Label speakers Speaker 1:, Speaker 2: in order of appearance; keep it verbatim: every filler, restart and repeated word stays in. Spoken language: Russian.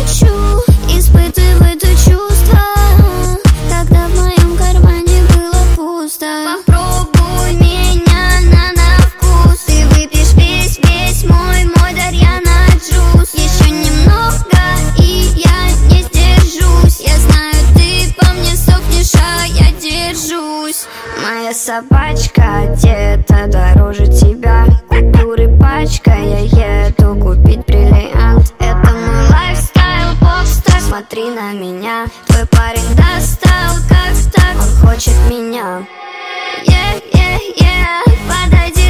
Speaker 1: хочу, испытывать то чувство, когда в моем кармане было пусто. Попробуй меня на, на вкус, ты выпьешь весь, весь мой, мой Дарьяна джуз. Еще немного, и я не сдержусь. Я знаю, ты по мне сохнешь, а я держусь. Моя собачка где-то дороже тебя. Купюры пачка, я еду купить бриллиант. Это мой лайфстайл, попстар, смотри на меня. Твой парень достал, как так, он хочет меня. Yeah, yeah, yeah, подойди